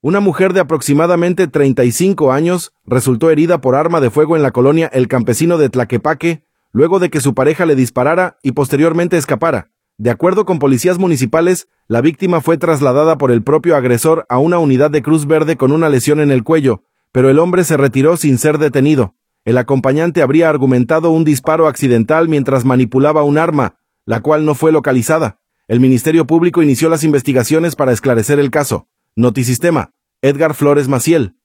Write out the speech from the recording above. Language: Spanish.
Una mujer de aproximadamente 35 años resultó herida por arma de fuego en la colonia El Campesino de Tlaquepaque, luego de que su pareja le disparara y posteriormente escapara. De acuerdo con policías municipales, la víctima fue trasladada por el propio agresor a una unidad de Cruz Verde con una lesión en el cuello, pero el hombre se retiró sin ser detenido. El acompañante habría argumentado un disparo accidental mientras manipulaba un arma, la cual no fue localizada. El Ministerio Público inició las investigaciones para esclarecer el caso. Notisistema, Edgar Flores Maciel.